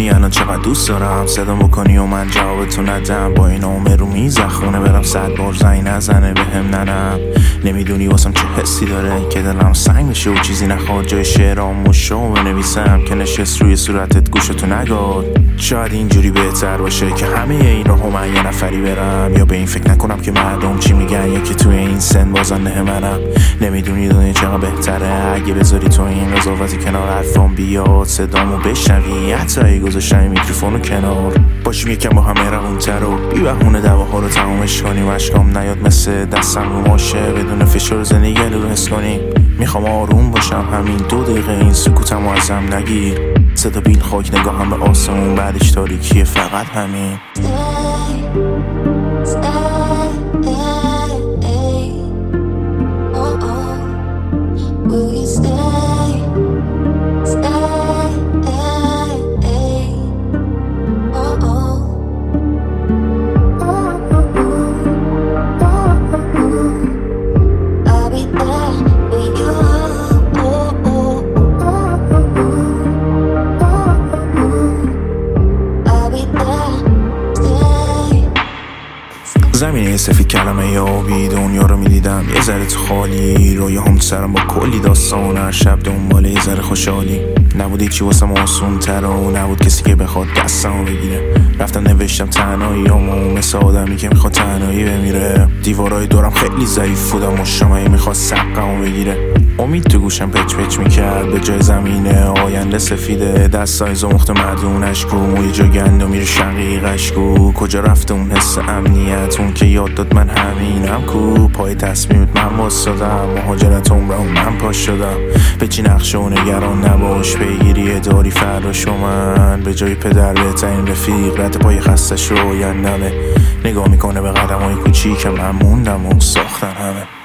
میدونی الان چقدر دوست دارم صدا بکنی و من جوابتو ندم، با این عمر رو میز خونه برم 100 بار زنگ نزنه بهم ننم. نمیدونی واسم چه حسی داره که دلم سنگ بشه و چیزی نخواد جای شعرامو بنویسم که نشست روی صورتت گوشتو نگاد. شاید اینجوری بهتر باشه که همه این راهو من یه نفری برم، یا به این فکر نکنم که مردم چی میگن یا که توی این سن بازنده منم. نمیدونی دنیا چقدر بهتره اگه بذاری تو این قضاوتی کنار، حرفام بیاد صدامو بشنوی، حتی اگه گذاشتم میکروفونو کنار. باشیم یکم با هم مهربون‌تر و بی بهونه دعواها رو تمومش کنیم، اشکام نیاد مثل دستم رو ماشه، بدون فشار زندگی رو حس کنیم. میخوام آروم باشم همین 2 دقیقه، این سکوتمو ازم نگیر. صدا بیل خاک نگاهم به آسمون، بعدش تاریکیه فقط همین. زمینه سفید کلمه یا آبی دنیا رو میدیدم یه ذره تو خالی، رویا هم سرم با کلی داستان، هر شب دنبال یه ذره خوشحالی. نبود هیچی واسم آسون تر و نبود کسی که بخواد دستمو بگیره. رفتم نوشتم تنهاییامو مثل آدمی که میخواد تنهایی بمیره. دیوارای دورم خیلی ضعیف بودم و شمعی میخواد سقمو بگیره. امید تو گوشم پچ پچ میکرد به جای زمینه آینده سفیده. دستای زمخت مردونش کو، موی جا گند و میره شقیقش کو. کجا رفته اون حس امنیت، اون که یاد داد من همینم کو. پای تصمیمت من واسدم، مهاجرت عمرم من پاش شدم. به چی نقشه و نگران نباش، بگیری داری فراش و من به جای پدر بهترین رفیق. رد پای خستش رو آیندمه، نگاه میکنه به قدمای کوچیک که من موندم و ساختن همه.